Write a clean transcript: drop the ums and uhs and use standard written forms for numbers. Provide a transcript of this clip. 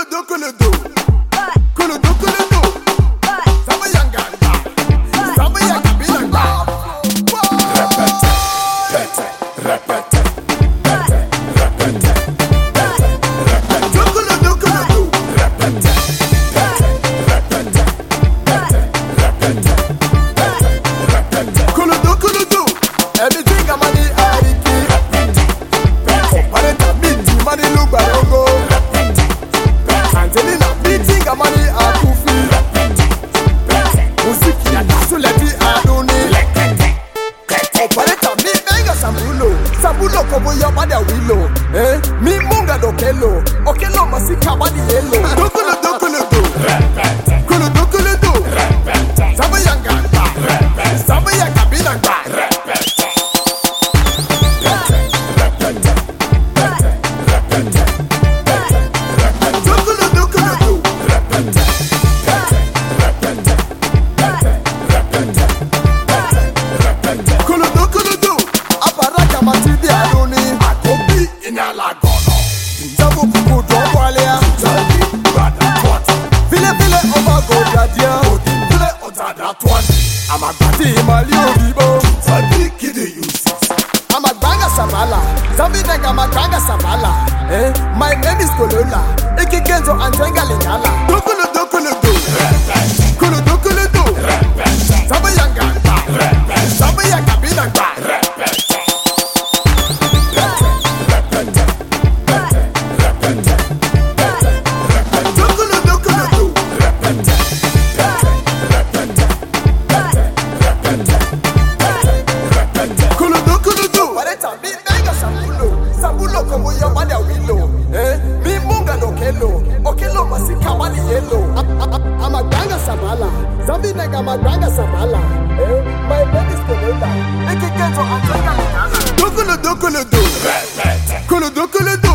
Sambulo como yo bada wilo, mi munga do kelo, okelo masika badi yelo. Dokolo dokolo do, kolo dokolo do, sabayanga, sabayanga binanga. Dokolo dokolo do, kolo dokolo do. Aparaka matidi adoni, akobi inalagono. Jabu kuku dwalea, jabi bada twat. Vile vile oma godadia, vile otada twat. Amagati mali oribo, jabi kidi yusi. Amaganga sabala, jabi nega maganga sabala. My name is Kolola, Ikigenzo Antenga Lingala. Dokolo dokolo do, kolo dokolo do. Sabayanga, sabayanga binanga. Sambulo como yo bada wilo, mi munga do kelo, okelo masika wali yelo. Amaganga sabala, zambi nega maganga sabala, my name is Kolola, Ikigenzo Antenga Lingala. Dokolo dokolo do, kolo dokolo do.